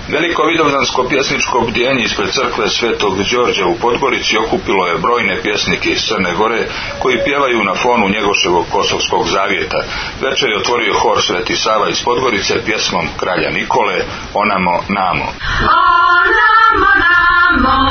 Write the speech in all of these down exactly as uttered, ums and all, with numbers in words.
Veliko vidovdansko pjesničko bdijenje ispred crkve Svetog Đorđa u Podgorici okupilo je brojne pjesnike iz Crne Gore koji pjevaju na fonu Njegoševog Kosovskog zavjeta. Večer je otvorio hor Sveti Sava iz Podgorice pjesmom kralja Nikole Onamo namo. Onamo namo,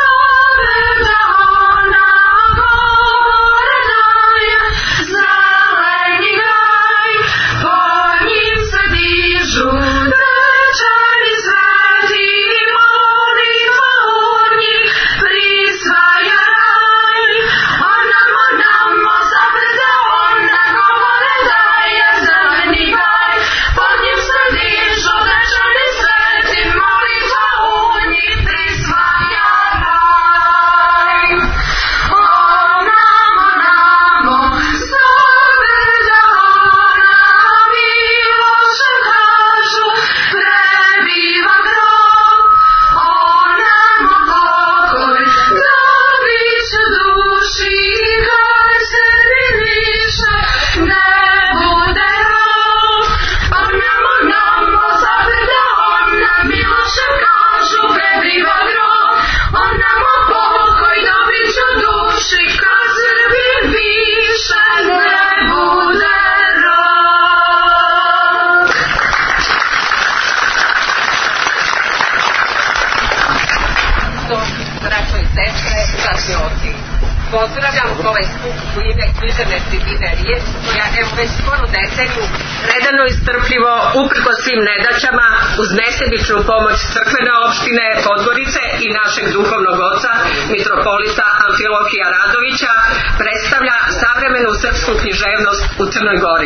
pozdravljam ovaj skup u ime književne tribine Riječ, koja evo već skoro deceniju predano i strpljivo, uprko svim nedaćama, uz nesebičnu pomoć crkvene opštine Podgorice i našeg duhovnog oca, mitropolita Amfilohija Radovića, predstavlja savremenu srpsku književnost u Crnoj Gori.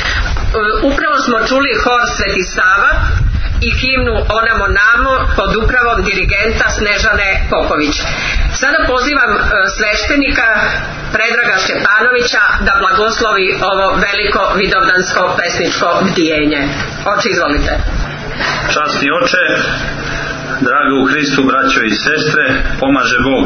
Upravo smo čuli hor Sveti Sava i himnu Onamo namo pod upravom dirigenta Snežane Popović. Sada pozivam sveštenika Predraga Šćepanovića da blagoslovi ovo veliko vidovdansko pesničko bdijenje. Oče, izvolite. Časni oče, dragi u Hristu braćo i sestre, pomaže Bog.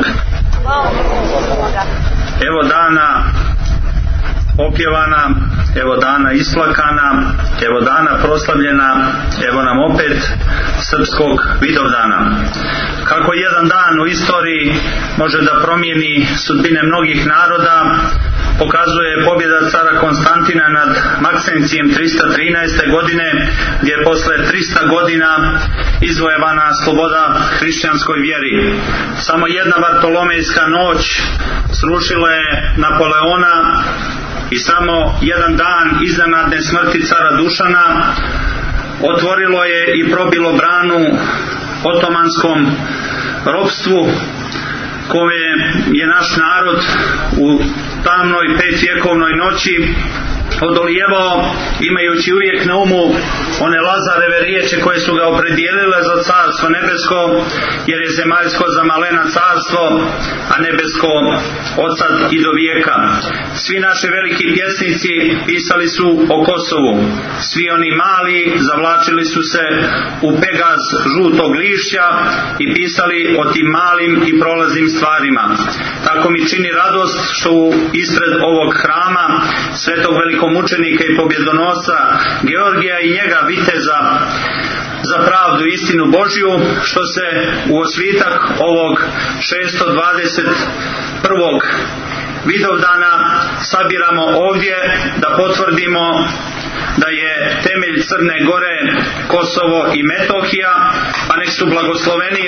Evo dana opjevana, evo dana isplakana, evo dana proslavljena, evo nam opet srpskog vidovdana. Kako jedan dan u istoriji može da promijeni sudbine mnogih naroda, pokazuje pobjeda cara Konstantina nad Maksencijem trista trinaeste godine, gdje je posle trista godina izvojevana sloboda hrišćanskoj vjeri. Samo jedna Vartolomejska noć srušila je Napoleona i samo jedan dan iznenadne smrti cara Dušana otvorilo je i probilo branu otomanskom ropstvu koje je naš narod u tamnoj petvjekovnoj noći odolijevao, imajući uvijek na umu one Lazareve riječi koje su ga opredijelile za carstvo nebesko, jer je zemaljsko za malena carstvo, a nebesko od sad i do vijeka. Svi naši veliki pjesnici pisali su o Kosovu. Svi oni mali zavlačili su se u pegaz žutog lišća i pisali o tim malim i prolaznim stvarima. Tako mi čini radost što ispred ovog hrama svetog velikog mučenika i pobjedonosca Georgija i njega viteza za pravdu i istinu Božju, što se u osvitak ovog šesto dvadeset prvog vidovdana sabiramo ovdje da potvrdimo da je temelj Crne Gore Kosovo i Metohija, pa nek su blagosloveni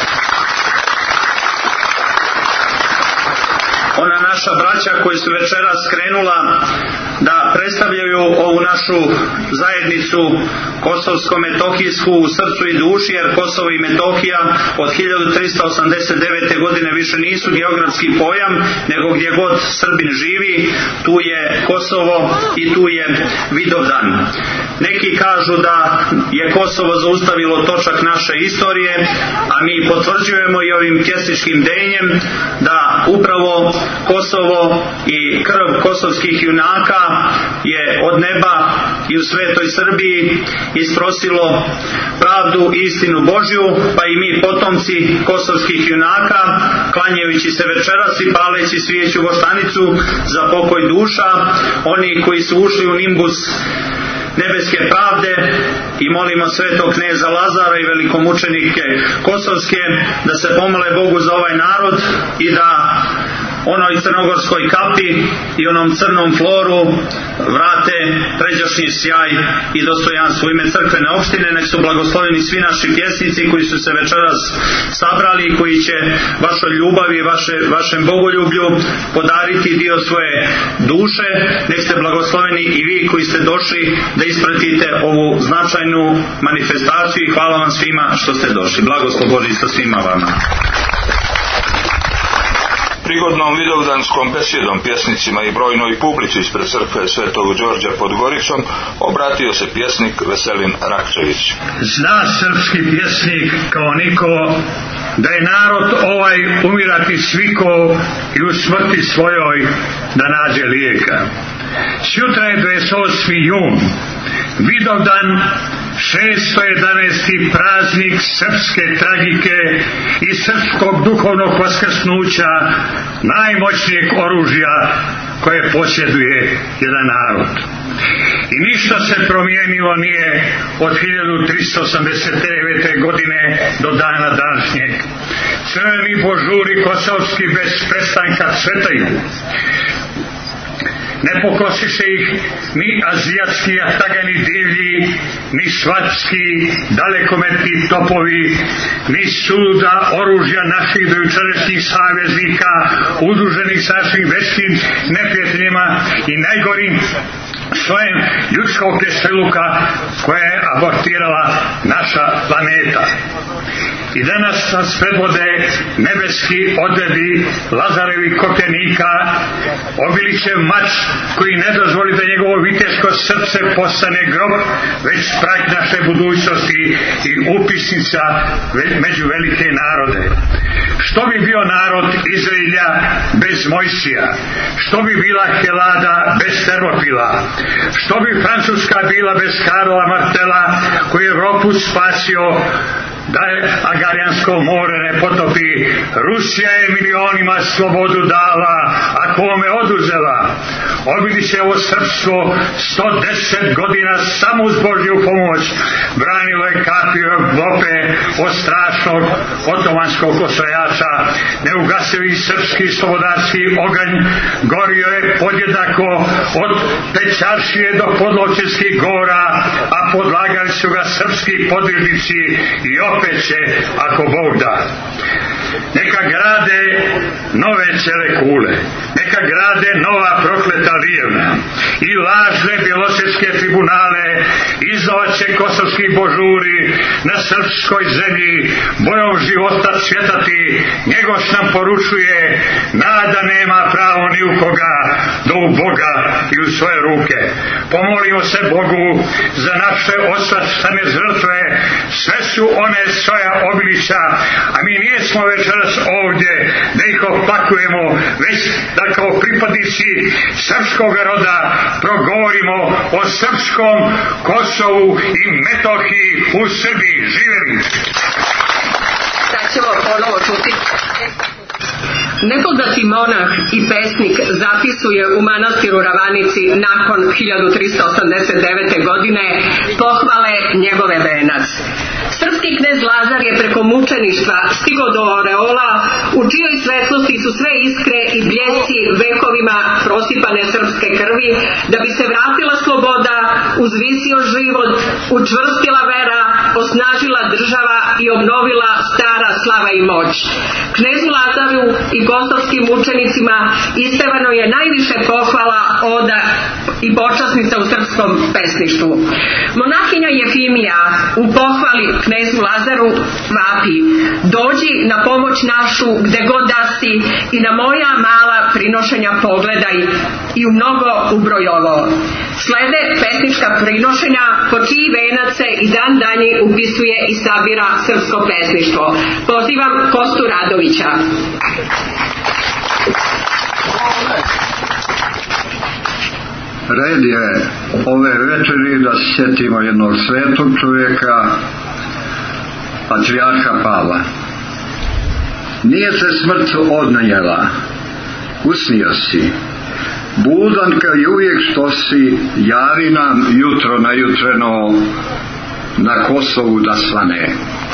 ona naša braća koji su večeras krenula da predstavljaju ovu našu zajednicu kosovsko-metohijsku u srcu i duši, jer Kosovo i Metohija od hiljadu trista osamdeset devete godine više nisu geografski pojam, nego gdje god Srbin živi, tu je Kosovo i tu je Vidovdan. Neki kažu da je Kosovo zaustavilo točak naše istorije, a mi potvrđujemo i ovim pjesničkim denjem da upravo Kosovo i krv kosovskih junaka je od neba i u svetoj Srbiji isprosilo pravdu i istinu Božju, pa i mi potomci kosovskih junaka, klanjajući se večeras i paleći svijeću voštanicu za pokoj duša, oni koji su ušli u nimbus nebeske pravde i molimo svetog kneza Lazara i velikomučenike Kosovske da se pomole Bogu za ovaj narod i da onoj crnogorskoj kapi i onom crnom floru vrate pređašnji sjaj i dostojanstvo. U ime crkvene opštine nek su blagosloveni svi naši pjesnici koji su se večeras sabrali i koji će vašoj ljubavi, vaše, vašem bogoljublju podariti dio svoje duše. Nek ste blagosloveni i vi koji ste došli da ispratite ovu značajnu manifestaciju i hvala vam svima što ste došli. Blagoslov Božji sa svima vama. Prigodnom vidovdanskom besjedom pjesnicima i brojnoj publici ispred crkve Svetog Đorđa pod Goricom obratio se pjesnik Veselin Rakčević. Zna srpski pjesnik kao niko da je narod ovaj umirati sviko i u smrti svojoj da nađe lijeka. Sutra je dvadeset osmi jun, Vidovdan, šesto jedanaesti praznik srpske tragike i srpskog duhovnog vaskrsnuća, najmoćnijeg oružja koje posjeduje jedan narod. I ništa se promijenilo nije od hiljadu tristo osamdeset devete. godine do dana današnjeg. Crveni božuri kosovski bez prestanka cvetaju. Ne pokosiše ih ni azijatski jatagani divlji, ni svatski dalekometni topovi, ni suluda oružja naših dojučerašnjih saveznika, udruženih sa našim večnim neprijateljima i najgorim svojem ljudskog kreseluka koja je abortirala naša planeta. I danas nas predvode nebeski odredi Lazarevi kopjanika, Obilićev mač koji ne dozvoli da njegovo viteško srce postane grob, već prag naše budućnosti i upisnica među velike narode. Što bi bio narod Izraelja bez Mojsija? Što bi bila Helada bez Termopila? Što bi Francuska bila bez Karla Martela koji je Evropu spasio da je Agarijansko more ne potopi? Rusija je milionima slobodu dala, a kome oduzela? Obilićevo srpstvo sto deset godina samo uz Božju pomoć branilo je kapiju Evrope od strašnog otomanskog osvajača. Neugasivi srpski slobodarski oganj gorio je podjednako od Pećaršije do Podlovčevskih gora, a podlagali su ga srpski podvižnici i opet će, ako Bog da. Neka grade nove ćele kule, neka grade nova prokleta lijevna i lažne bjelosvetske tribunale, iznovaće kosovski božuri na srpskoj zemlji bojom života cvjetati. Njegoš nam poručuje, nada nema pravo ni u koga do u Boga i u svoje ruke. Pomolimo se Bogu za naše osvaštane žrtve, sve su one svoja Obilića, a mi nijesmo večeras ovdje da ih oplakujemo, već da kao pripadnici srpskog roda progovorimo o srpskom Kosovu i Metohiji u Srbiji. Živjeli! Sad ćemo ponovo čuti. Nepoznati monah i pesnik zapisuje u manastiru Ravanici nakon hiljadu tristo osamdeset devete. godine pohvale njegove venac. Srpski knez Lazar je preko mučeništva stigao do Oreola, u čijoj svetlosti su sve iskre i bljesci vekovima prosipane srpske krvi, da bi se vratila sloboda, uzvisio život, učvrstila vera, osnažila država i obnovila stara slava i moć. Knezu Lazaru i kosovskim mučenicima ispevano je najviše pohvala, oda i počasnica u srpskom pesništvu. Monahinja Jefimija u pohvali knezu Lazaru vapi: dođi na pomoć našu gde god da si i na moja mala prinošenja pogledaj i u mnogo ubroj ovo. Slede pesnička prinošenja po čiji venac se i dan danji upisuje i sabira srpsko pesništvo. Pozivam Kostu Radovića. Red je ove večeri da se sjetimo jednog svetog čovjeka, patrijarha Pavla. Nije se smrt odnijela, usnio si, budan kao i uvijek što si, javi nam jutro najutreno na Kosovu da svane.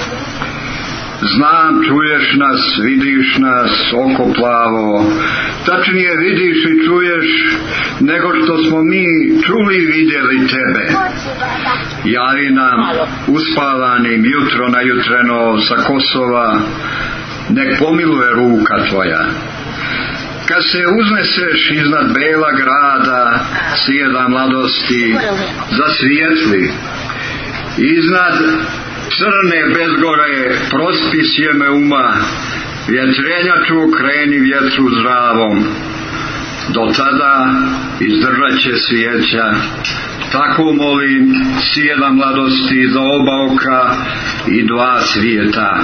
Znam, čuješ nas, vidiš nas, oko plavo, tačnije vidiš i čuješ nego što smo mi čuli i vidjeli tebe. Javi nam uspavanim jutro najutreno sa Kosova, nek pomiluje ruka tvoja. Kad se uzneseš iznad bela grada, sjeda mladosti, zasvijetli, iznad crne bezgore prospi sjeme uma, vjetrenjaču okreni vjetru zdravom. Do tada izdržat će svijeća, tako molim, sjeda mladosti za oba oka i dva svijeta.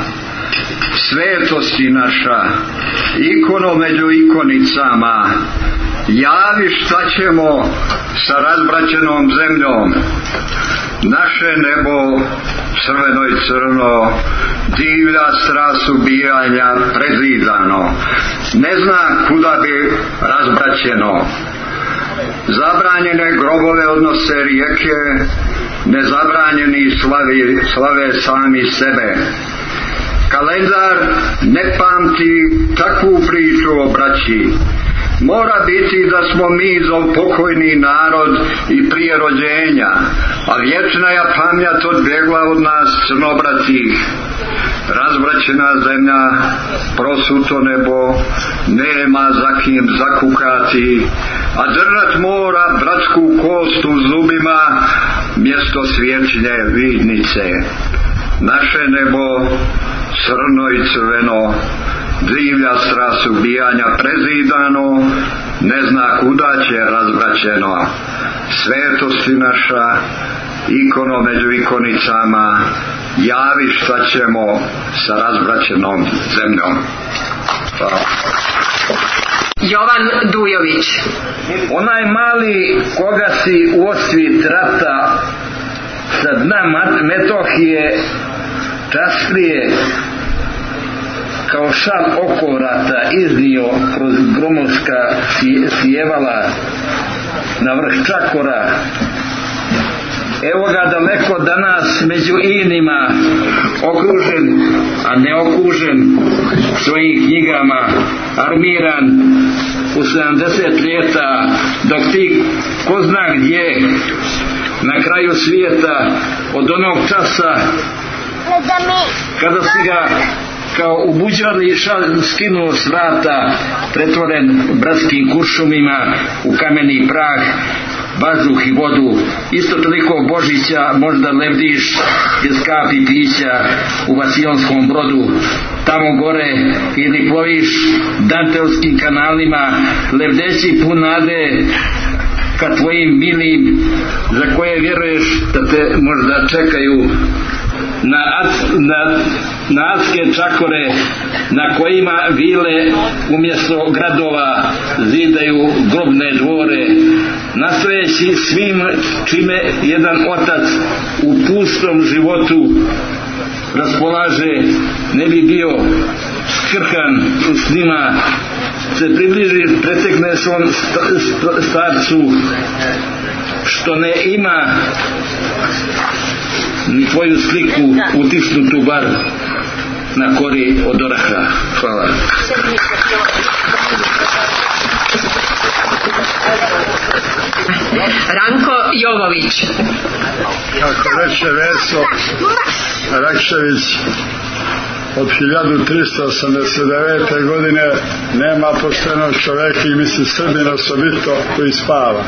Svetosti naša, ikono među ikonicama, javi šta ćemo sa razbraćenom zemljom. Naše nebo crveno i crno, divlja strast ubijanja prezidano, ne zna kuda bi razbraćeno. Zabranjene grobove odnose rijeke, nezabranjeni slavi, slave sami sebe. Kalendar ne pamti takvu priču o braći. Mora biti da smo mi za pokojni narod i prije rođenja, a vječna je pamjat odbjegla od nas crnobratih. Razbraćena zemlja, prosuto nebo, nema za kim zakukati, a držat mora bratsku kost u zubima mjesto svječne vidnice. Naše nebo, crno i crveno, divlja strast ubijanja prezidano, ne zna kuda će razbraćeno. Svetosti naša, ikono među ikonicama, javi šta ćemo sa razbraćenom zemljom. Hvala. Jovan Dujović. Onaj mali koga si u osvit rata sa dna Metohije častlije kao šal oko rata iznio kroz gromovska sjevala na vrh Čakora. Evo ga daleko danas među inima, okružen, a ne okužen svojim knjigama, armiran u sedamdeset ljeta, dok ti ko zna gdje na kraju svijeta od onog časa kada si ga kao u buđari skinuo s vrata, pretvoren bratskim kuršumima u kameni prah, vazduh i vodu, isto toliko Božića možda lebdiš bez kapi pića u Vasionskom brodu, tamo gore, ili ploviš dantelskim kanalima lebdeći pun nade ka tvojim milim za koje vjeruješ da te možda čekaju na, na, na adske čakore na kojima vile umjesto gradova zidaju grobne dvore, nastojeći svim čime jedan otac u pustom životu raspolaže ne bi bio skrhan s njima, se približi, pretekne svom starcu što ne ima ni tvoju sliku utisnutu bar na kori od oraha. Hvala. Ranko Jovović. Kako reče Veso Rakšević, od hiljadu trista osamdeset devete. godine nema poštenog čoveka i misli Srbin osobito koji spava.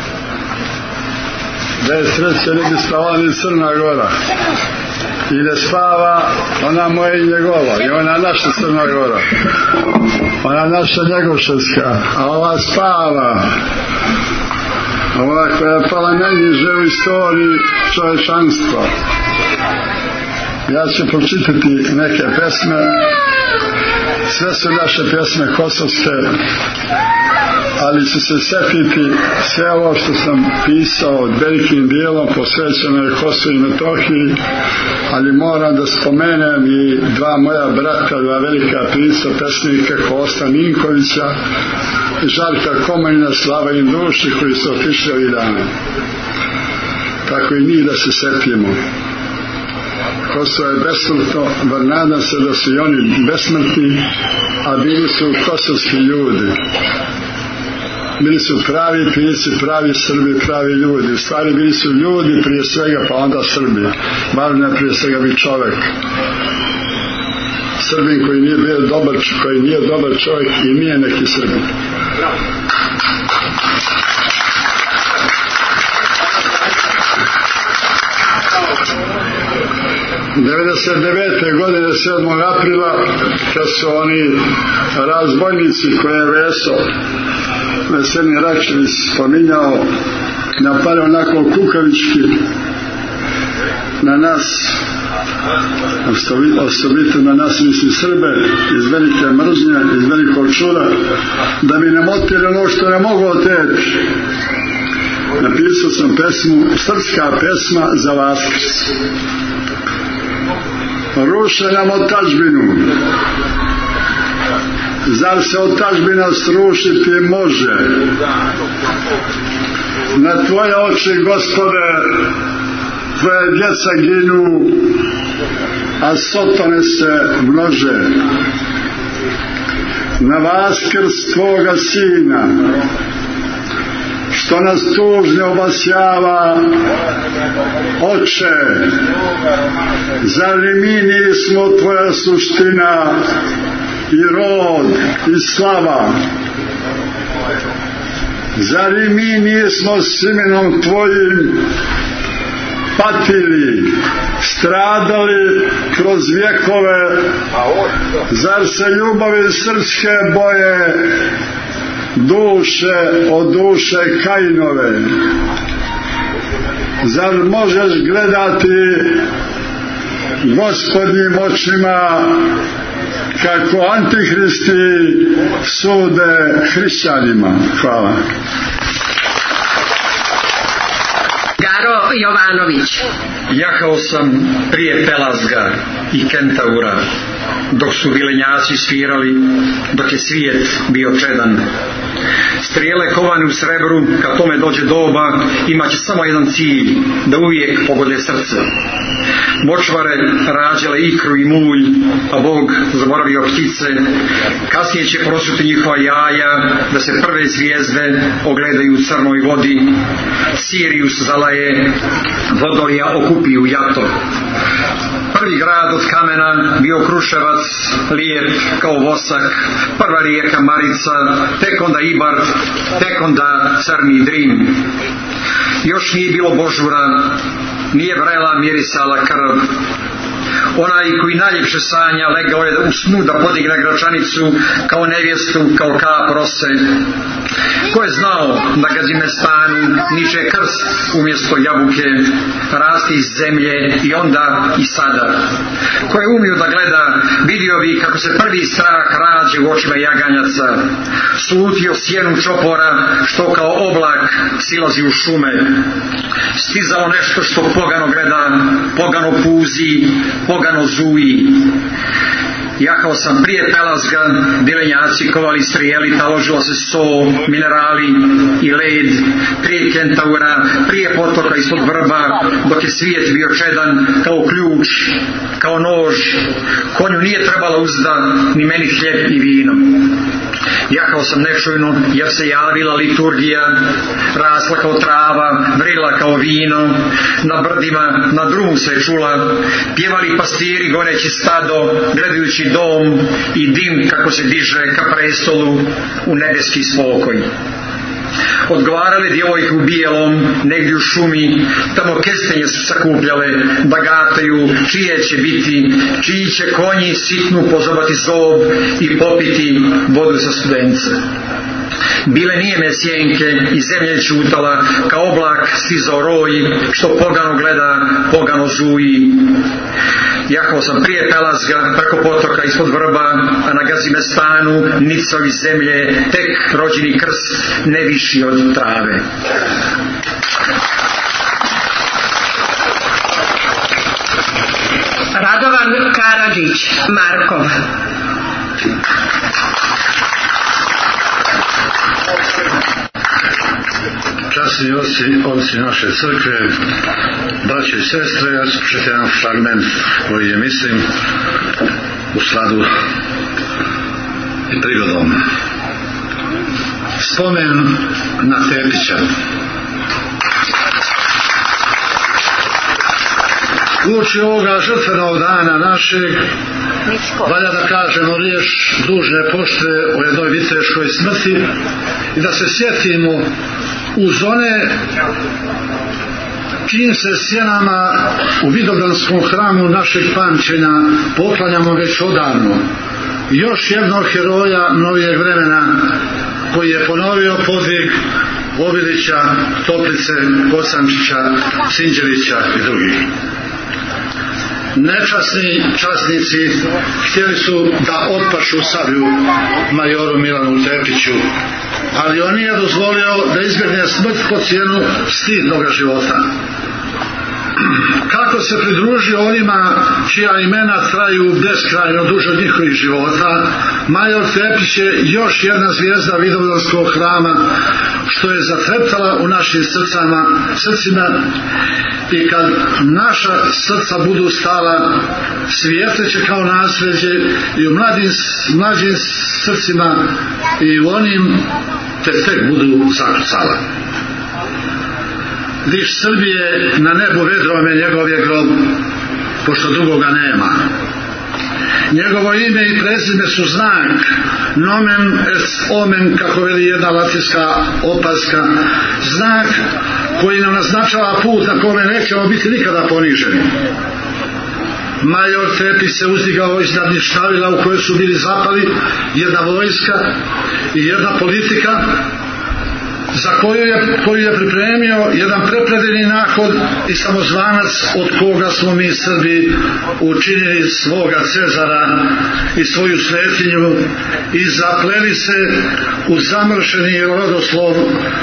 Bez sreće ne bi spala ni Crna Gora. I ne spava ona moja i njegova, i ona naša Crna Gora, ona naša Njegoševska, a ova spava, ova koja je pala najniže u istoriji čovečanstva. Ja ću pročitati neke pesme sve su naše pjesme kosovske, ali ću se sjetiti sve ovo što sam pisao velikim dijelom posvećeno je Kosovu i Metohiji, ali moram da spomenem i dva moja brata, dva velika pisca, pesnika, Kosta Ninkovića i Žarka Komanjina, slava im duši, koji su otišli ovih dana. Tako i mi da se sjetimo. Kosovo je besmrtno, bar nadam se da su i oni besmrtni, a bili su kosovski ljudi. Bili su pravi pisci, pravi Srbi, pravi ljudi. U stvari bili su ljudi prije svega, pa onda Srbi. Važno je prije svega biti čovjek. Srbin koji nije bio dobar, koji nije dobar čovjek i nije neki Srbin. devedeset devete godine sedmog aprila, kad su oni razbojnici koje je Veso Veselin Rakšević spominjao, napali onako kukavički na nas, osobito na nas, misli Srbe, iz velike mržnje, iz velikog čura, da bi nam oteli ono što ne mogu oteti. Napisao sam pesmu, srpska pesma za Vaskrs. Ruše nam otačbinu. Zar se otačbina srušiti može? Na tvoje oči, Gospode, tvoje djeca ginu, a sotone se množe. Na Vaskrs tvoga sina, što nas tužno obasjava, Oče, zar li mi nismo tvoja suština i rod i slava? Zar li mi nismo s imenom tvojim patili, stradali kroz vjekove? Zar se ljubavi srpske boje duše od duše Kajinove? Zar možeš gledati Gospodnjim očima kako antihristi sude hrišćanima? Hvala. Garo Jovanović. Jahao sam prije Pelazga i Kentaura, dok su vilenjaci svirali, dok je svijet bio čedan. Strijele kovane u srebru, kad tome dođe doba, imaće samo jedan cilj, da uvijek pogode srce. Močvare rađale ikru i mulj, a Bog zaboravio ptice. Kasnije će prosuti njihova jaja, da se prve zvijezde ogledaju u crnoj vodi. Sirijus zalaje, vodolija okupiju jato. Prvi grad od kamena bio Kruševac, lijep kao vosak, prva rijeka Marica, tek onda Ibar, tek onda crni Drim. Još nije bilo božura, nije vrela mirisala krv. Onaj koji najljepše sanja legao je u snu da podigne Gračanicu kao nevjestu, kao kap rose. Ko je znao na Gazimestanu niče krst umjesto jabuke, rasti iz zemlje i onda i sada. Ko je umio da gleda, vidio bi kako se prvi strah rađe u očima jaganjaca, slutio sjenu čopora što kao oblak silazi u šume, stizao nešto što pogano gleda, pogano puzi, pogano zuji. Jahao sam prije Pelazga, dilenjaci kovali strijeli, taložilo se so, minerali i led, prije Kentaura, prije potoka ispod vrba, dok je svijet bio čedan kao ključ, kao nož. Konju nije trebala uzda, ni meni hljeb i vino. Jahao sam nečujno, jer se javila liturgija, rasla kao trava, vrila kao vino, na brdima, na drumu se čula, pjevali pastiri goneći stado, gledajući dom i dim kako se diže ka prestolu u nebeski spokoj. Odgovarale djevojke u bijelom, negdje u šumi, tamo kestenje su sakupljale, da gataju čije će biti, čiji će konji sitnu pozobati zob i popiti vodu sa Studence. Bile nijeme sjenke i zemlja je čutala, kao oblak stizao roj, što pogano gleda, pogano zuji. Jahao sam prije Pelazga, preko potoka, ispod vrba, a na Gazimestanu, nicovi zemlje, tek rođeni krst ne viši od trave. Radovan Karadžić, Markov. Časni oci, oci naše crkve, braće i sestre, ja ću pročitati jedan fragment koji je, mislim, u skladu i prigodom. Spomen na Tepića. Uoči ovoga žrtvenog dana našeg valja da kažemo riječ dužne pošte o jednoj viteškoj smrti i da se sjetimo uz one čijim se sjenama u Vidovdanskom hramu našeg pamćenja poklanjamo već odavno. Još jednog heroja novijeg vremena koji je ponovio podvig Obilića, Toplice, Kosančića, Sinđelića i drugih. Nečasni časnici htjeli su da otpašu sablju majoru Milanu Tepiću, ali on nije dozvolio da izbjegne smrt po cijenu stidnoga života. Kako se pridružio onima čija imena traju beskrajno duže od njihovih života, major Tepić je još jedna zvijezda Vidovdanskog hrama što je zatreptala u našim srcama, srcima, i kad naša srca budu stala, svijetleće kao nasljeđe i u mladim, mlađim srcima i u onim te tek budu zakucala. Viš Srbije na nebu vedrome njegov je grob, pošto drugoga nema. Njegovo ime i prezime su znak, nomen est omen, kako veli jedna latinska opaska, znak koji nam naznačava put na kome nećemo biti nikada poniženi. Major Tepić se uzdigao iznad ništavila u kojoj su bili zapali jedna vojska i jedna politika, za koju je, koju je pripremio jedan prepredeni nahod i samozvanac od koga smo mi Srbi učinili svoga Cezara i svoju svetinju i zapleli se u zamršeni rodoslov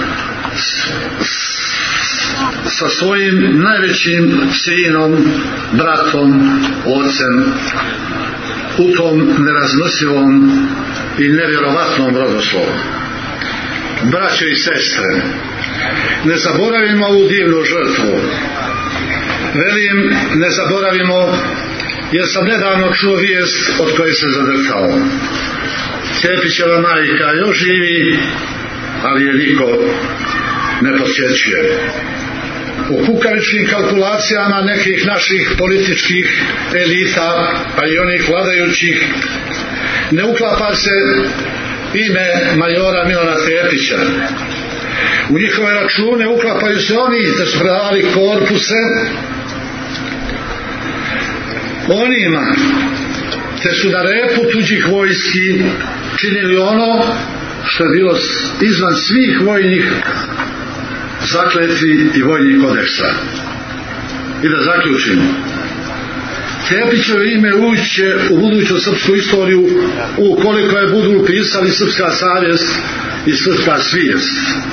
sa svojim najvećim sinom, bratom, ocem u tom nerazmrsivom i nevjerovatnom rodoslovu. Braćo i sestre, ne zaboravimo ovu divnu žrtvu. Velim, ne zaboravimo, jer sam nedavno čuo vijest od koje se zadrhtao. Tepićeva majka još živi, ali je niko ne posjećuje. U kukavičkim kalkulacijama nekih naših političkih elita, pa i onih vladajućih, ne uklapa se ime majora Milana Tepića. U njihove račune uklapaju se oni da su predavali korpuse onima te su na repu tuđih vojski činili ono što je bilo izvan svih vojnih zakletvi i vojnih kodeksa. I da zaključimo, Tepićevo ime uće u buduću srpsku istoriju ukoliko je budu upisali srpska savjest i srpska svijest.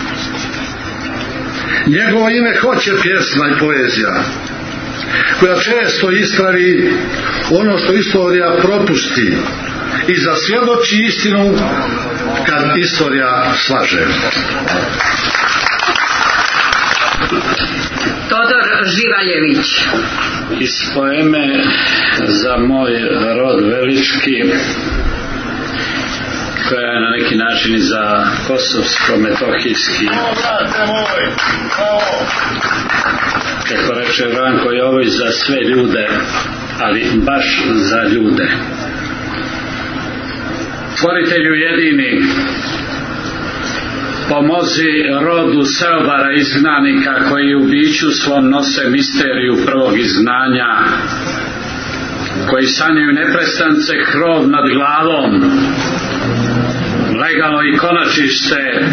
Njegovo ime hoće pjesma i poezija koja često ispravi ono što istorija propusti i zasvjedoči istinu kad istorija slaže. Todor Živaljević. Iz poeme Za moj rod velički, koja je na neki način i za kosovsko-metohijski, kako reče Ranko Jovović, za sve ljude, ali baš za ljude. Stvoritelju jedini, pomozi rodu Seobara izgnanika koji u biću svom nose misteriju prvog izgnanja, koji sanjaju neprestance krov nad glavom, legalno i konačište,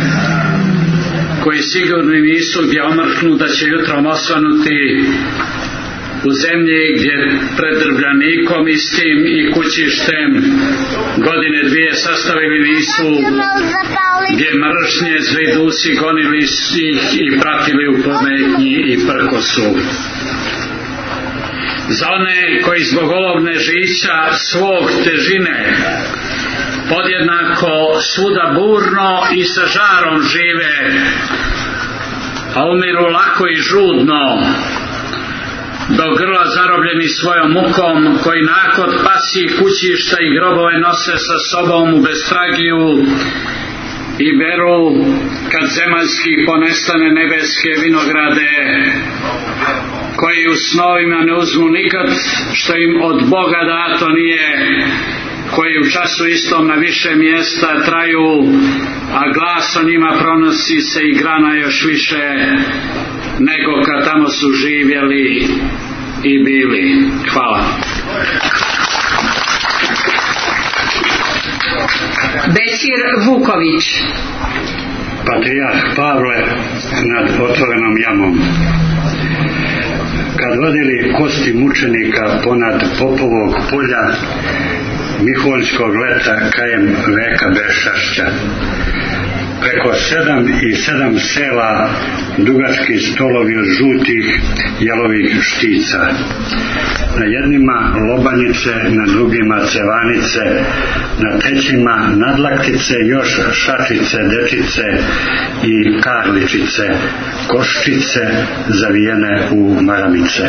koji sigurni nisu gdje omrknu da će jutrom osvanuti, u zemlji gdje pred Drvljanikom istim i kućištem godine dvije sastavili nisu, gdje mržnje zli dusi gonili ih i pratili u pometnji i prkosu. Za one koji zbog olovne žića svog težine podjednako svuda burno i sa žarom žive, a umiru lako i žudno, do grla zarobljeni svojom mukom, koji nakon pasji kućišta i grobove nose sa sobom u bestragiju i beru, kad zemaljski ponestane nebeske vinograde, koji u snovima ne uzmu nikad što im od Boga dato nije, koji u času istom na više mjesta traju, a glas o njima pronosi se i grana još više nego kad tamo su živjeli i bili. Hvala. Bećir Vuković. Patrijarh Pavle nad otvorenom jamom. Kad vodili kosti mučenika ponad Popovog polja, Miholjskog leta kajem veka Bešašća, preko sedam i sedam sela dugački stolovi od žutih jelovih štica. Na jednima lobanjice, na drugima cevanice, na trećima nadlaktice, još šačice, dečice i karličice, koščice zavijene u maramice.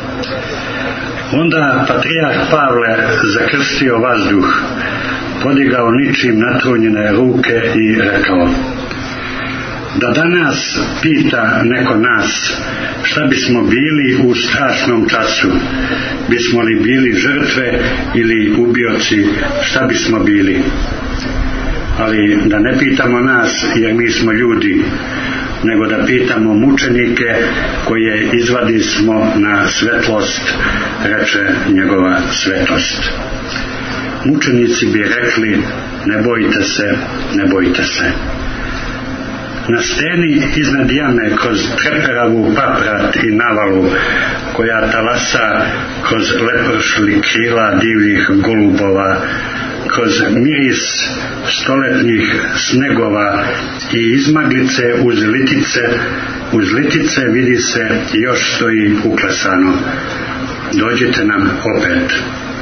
Onda patrijarh Pavle zakrstio vazduh, podigao ničim natrunjene ruke i rekao: da danas pita neko nas šta bismo bili u strašnom času, bismo li bili žrtve ili ubioci, šta bismo bili. Ali da ne pitamo nas jer mi smo ljudi, nego da pitamo mučenike koje izvadi smo na svetlost, reče njegova svetost. Mučenici bi rekli: ne bojte se, ne bojte se. Na steni iznad jame, kroz treperavu paprat i navalu koja talasa kroz lepršli krila divljih golubova, kroz miris stoletnih snegova i izmaglice uz litice, uz litice vidi se još stoji uklesano: dođite nam opet.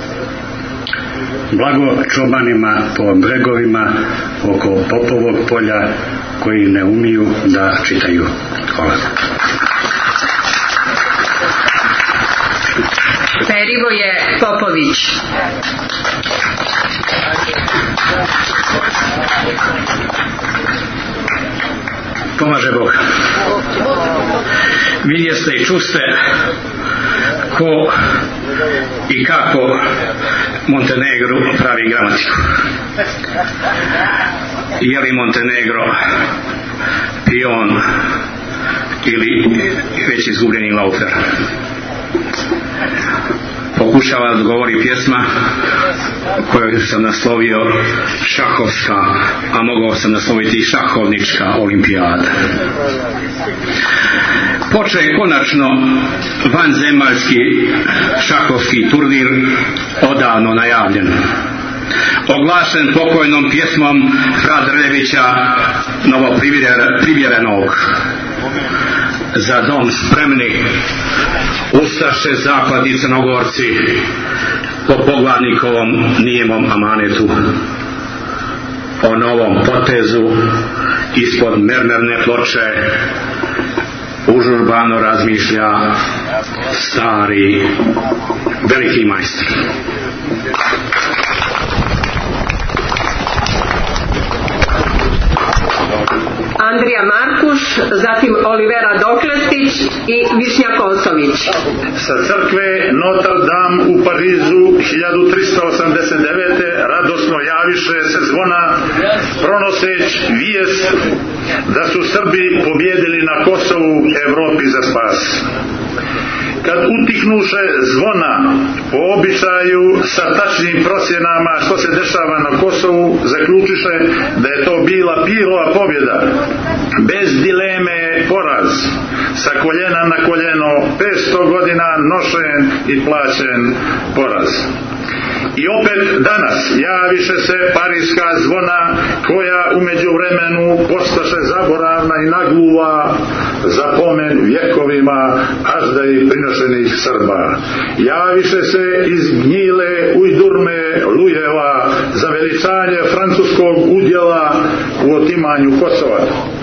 Blago čobanima po bregovima oko Popovog polja koji ne umiju da čitaju. Hvala. Perivoje Popović. Pomaže Bog. Vidjeste i čuste ko i kako Montenegro pravi gramatiku. Je li Montenegro pion ili već izgubljeni laufer? Pokušava da govori pjesma koju sam naslovio šahovska, a mogao sam nasloviti i šahovnička olimpijada. Počeo konačno vanzemaljski šahovski turnir, odavno najavljen, oglašen pokojnom pjesmom Fra Drljevića, novoprivjerenog: za dom spremni, ustaše, zapadni Crnogorci, po poglavnikovom nijemom amanetu. O novom potezu ispod mermerne ploče užurbano razmišlja stari veliki majstor. Andrija Markuš, zatim Olivera Doklestić i Višnja Kosović. Sa crkve Notre Dame u Parizu hiljadu tristo osamdeset devete radosno javiše se zvona, pronoseć vijest da su Srbi pobjedili na Kosovu Evropi za spas. Kad utihnuše zvona, po običaju sa tačnim procjenama što se dešava na Kosovu, zaključiše da je to bila Pirova pobjeda. Bez dileme poraz, sa koljena na koljeno, petsto godina nošen i plaćen poraz. I opet danas javiše se parijska zvona koja u međuvremenu postaše zaboravna i nagluva za pomen vjekovima ažda i prinošenih Srba. Javiše se iz gnjile ujdurme lujeva za veličanje francuskog udjela u otimanju Kosova.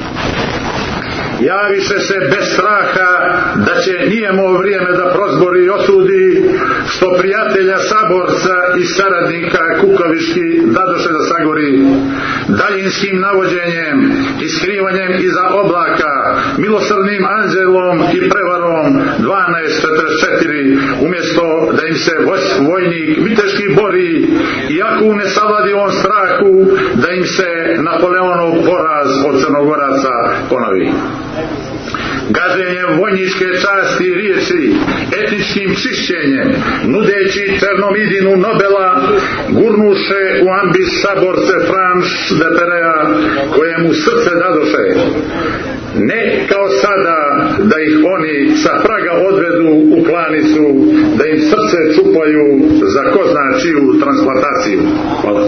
Javiše se bez straha da će nijemo vrijeme da prozbori i osudi što prijatelja saborca i saradnika kukaviški dadoše da sagori daljinskim navođenjem i skrivanjem iza oblaka, milosrdnim anđelom i prevarom dvanaest četrdeset četiri, umjesto da im se vojnik viteški bori, iako u nesavladivom strahu da im se Napoleonov poraz od Crnogoraca ponovi. Gaženjem vojničke časti i riječi, etničkim čišćenjem, nudeći Černomidinu Nobela, gurnuše u ambis saborce Franš de Perea, kojemu srce dadoše. Ne kao sada da ih oni sa praga odvedu u klanicu, da im srce čupaju za ko zna čiju transplantaciju. Hvala.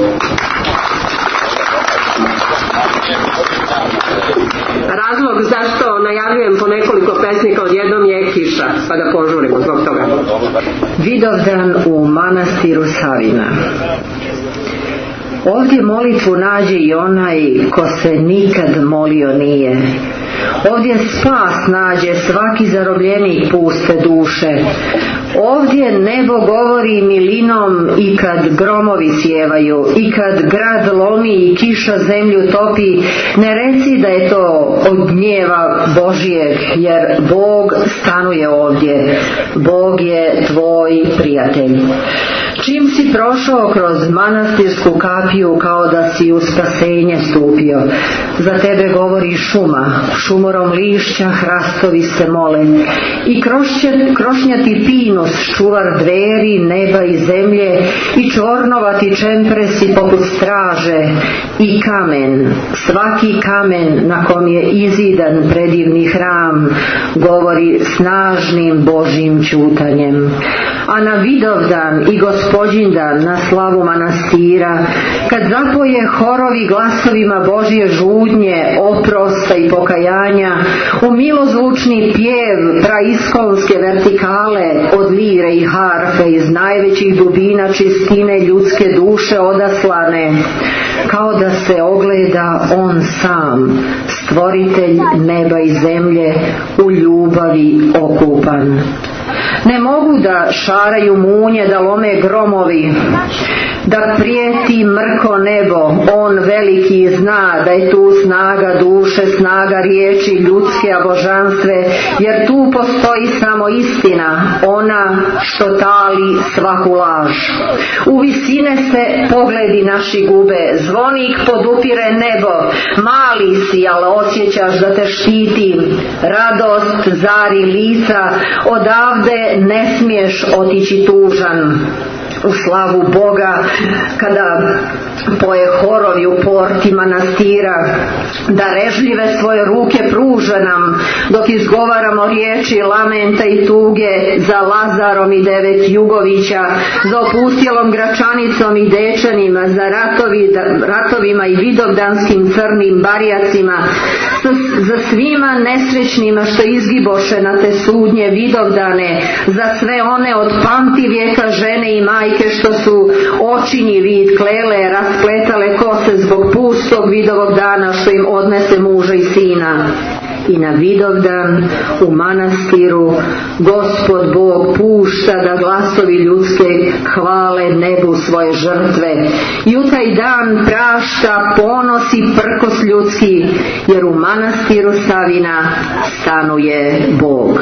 Razlog zašto najavljujem po nekoliko pesnika odjednom je kiša, pa da požurimo zbog toga. Vidovdan u manastiru Savina. Ovdje molitvu nađe i onaj ko se nikad molio nije. Ovdje spas nađe svaki zarobljenik puste duše. Ovdje nebo govori milinom i kad gromovi sjevaju, i kad grad lomi i kiša zemlju topi, ne reci da je to od gnjeva Božijeg, jer Bog stanuje ovdje. Bog je tvoj prijatelj. Čim si prošao kroz manastirsku kapiju, kao da si u spasenje stupio, za tebe govori šuma, šumorom lišća hrastovi se mole, i krošnjati pinus, čuvar dveri, neba i zemlje, i čvornovati čempresi poput straže, i kamen, svaki kamen na kom je izidan predivni hram, govori snažnim Božjim ćutanjem. A na Vidovdan i Gospodindan, na slavu manastira, kad zapoje horovi glasovima Božje žudnje, oprosta i pokajanja, u milozvučni pjev praiskonske vertikale od lire i harfe iz najvećih dubina čistine ljudske duše odaslane, kao da se ogleda on sam, stvoritelj neba i zemlje, u ljubavi okupan. Ne mogu da šaraju munje, da lome gromovi, da prijeti mrko nebo, on veliki zna da je tu snaga duše, snaga riječi ljudske, a božanstve, jer tu postoji samo istina, ona što tali svaku laž. U visine se pogledi naši gube, zvonik podupire nebo, mali si, ali osjećaš da te štiti, radost zari lica, odavde ne smiješ otići tužan. U slavu Boga, kada poje horovi u porti manastira, da režljive svoje ruke pruža nam, dok izgovaramo riječi lamenta i tuge za Lazarom i devet Jugovića, za opustjelom Gračanicom i Dečanima, za ratovi, ratovima i vidovdanskim crnim barijacima, za svima nesrećnima što izgiboše na te sudnje vidovdane, za sve one od pamtivijeka žene i majke što su očinji vid klele, raspletale kose zbog pustog vidovog dana što im odnese muža i sina. I na Vidovdan u manastiru Gospod Bog pušta da glasovi ljudske hvale nebu svoje žrtve, i u taj dan prašta ponos i prkos ljudski, jer u manastiru Savina stanuje Bog.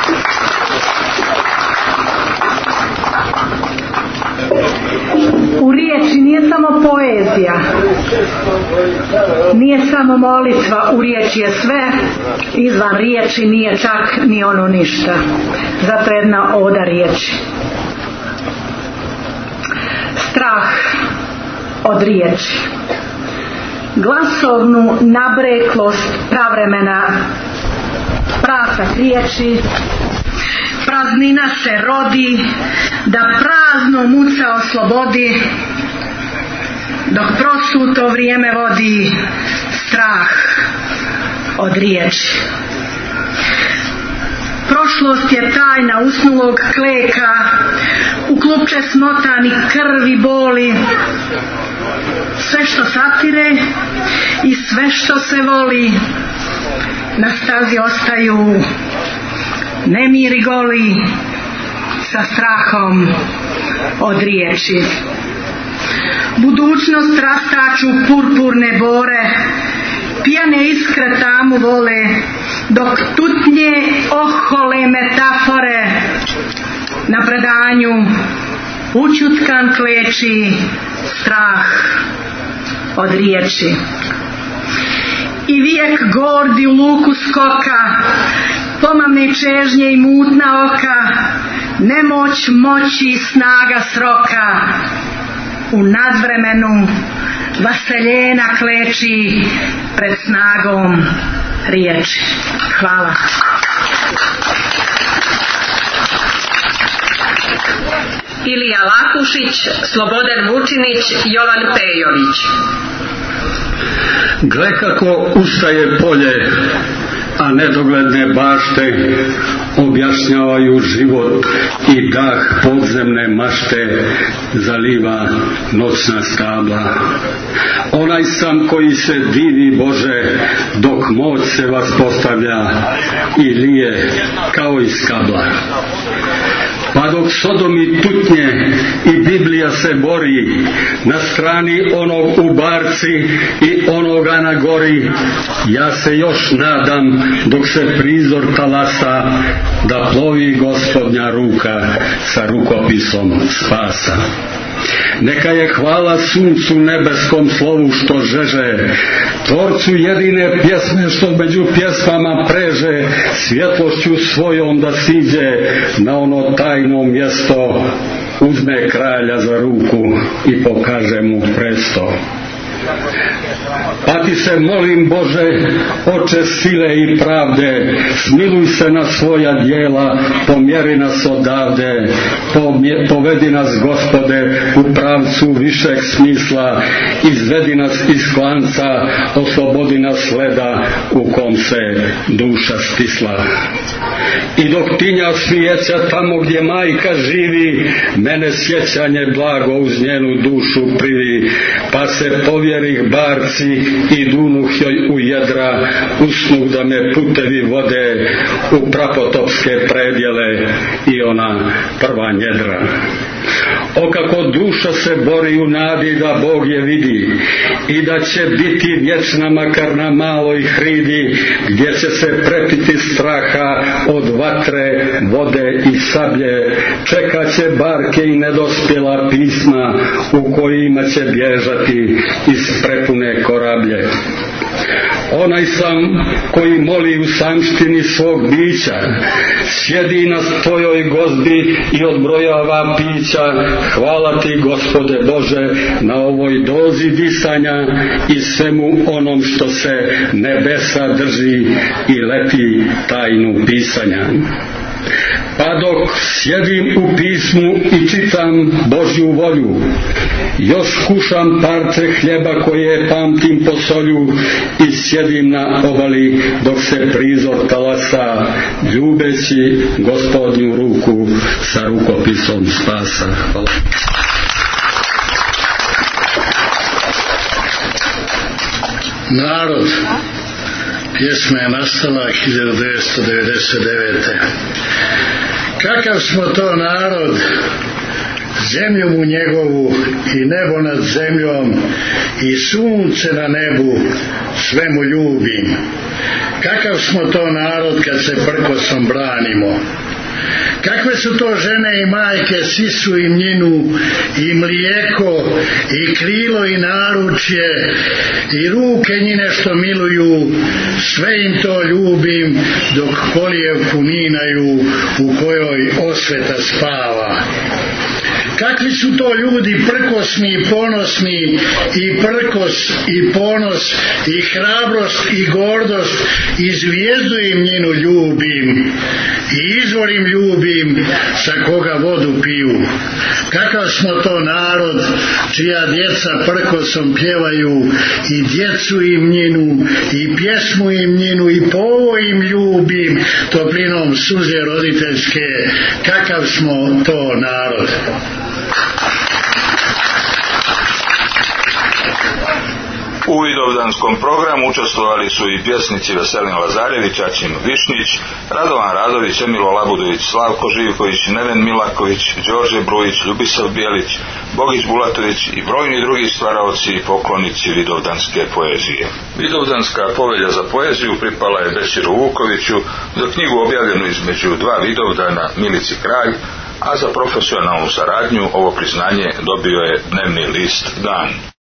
U u riječi nije samo poezija, nije samo molitva, u riječi je sve, izvan riječi nije čak ni ono ništa. Zato jedna oda riječi. Strah od riječi. Glasovnu nabreklost pravremena, prasak riječi, praznina se rodi, da prazno muca oslobodi, dok prosuto vrijeme vodi strah od riječi. Prošlost je tajna usnulog kleka, u klupče smotani krvi boli, sve što satire i sve što se voli, na stazi ostaju nemiri goli, sa strahom od riječi. Budućnost rastaču purpurne bore, pijane iskre tamu vole, dok tutnje ohole metafore na predanju učutkan kleči strah od riječi. I vijek gordi u luku skoka, pomamne čežnje i mutna oka, nemoć moći snaga sroka, u nadvremenu vaseljena kleči pred snagom riječi. Hvala. Ilija Lakušić, Slobodan Vučinić, Jovan Pejović. Gle kako ustaje polje, a nedogledne bašte objašnjavaju život i dah podzemne mašte zaliva noćna stabla. Onaj sam koji se divi Bože dok moć se vas postavlja i lije kao iz kabla. Pa dok Sodom i tutnje i Biblija se bori na strani onog u barci i onoga na gori, ja se još nadam dok se prizor talasa da plovi Gospodnja ruka sa rukopisom spasa. Neka je hvala suncu nebeskom slovu što žeže, Tvorcu jedine pjesme što među pjesmama preže, svjetlošću svojom da siđe na ono tajno mjesto, uzme kralja za ruku i pokaže mu presto. Pa ti se molim Bože, oče sile i pravde, smiluj se na svoja djela, pomjeri nas odavde, povedi nas Gospode u pravcu višeg smisla, izvedi nas iz klanca, oslobodi nas leda u kom se duša stisla. I dok tinja svijeća tamo gdje majka živi, mene sjećanje blago uz njenu dušu privi, pa se povjerih barci i dunuh joj u jedra, usnuh da me putevi vode u prapotopske predjele i ona prva njedra. O kako duša se bori u nadi da Bog je vidi i da će biti vječna makar na maloj hridi, gdje će se prepiti straha od vatre, vode i sablje, čekat će barke i nedospjela pisma u kojima će bježati iz prepune korablje. Onaj sam koji moli u samštini svog bića, sjedi na tvojoj gozbi i odbrojava pića. Hvala ti, Gospode Bože, na ovoj dozi disanja i svemu onom što se nebesa drži i leti tajnu pisanja. Pa dok sjedim u pismu i čitam Božju volju, još kušam parče hljeba koje pamtim po solju i sjedim na obali dok se prizor talasa, ljubeći Gospodnju ruku sa rukopisom spasa. Hvala. Narod. Pjesma je nastala hiljadu devetsto devedeset devete. Kakav smo to narod, zemlju mu njegovu i nebo nad zemljom i sunce na nebu, sve mu ljubim. Kakav smo to narod kad se prkosom branimo, Kakve su to žene i majke, sisu i mljinu, i mlijeko, i krilo i naručje, i ruke njine što miluju, sve im to ljubim, dok kolijevku ninaju u kojoj osveta spava. Kakvi su to ljudi prkosni i ponosni, i prkos i ponos, i hrabrost i gordost, i zvijezdu im njenu ljubim, i izvor im ljubim, sa koga vodu piju. Kakav smo to narod, čija djeca prkosom pjevaju, i djecu im njenu, i pjesmu im njenu, i povo im ljubim, toplinom suze roditeljske. Kakav smo to narod. U vidovdanskom programu učestvovali su i pjesnici Veselin Lazarević, Aćim Višnjić, Radovan Radović, Emilo Labudović, Slavko Živković, Neven Milaković, Đorđe Brujić, Ljubisav Bijelić, Bogić Bulatović i brojni drugi stvaraoci i poklonici vidovdanske poezije. Vidovdanska povelja za poeziju pripala je Besiru Vukoviću, za knjigu objavljenu između dva vidovdana Milici Kralj, a za profesionalnu saradnju ovo priznanje dobio je dnevni list Dan.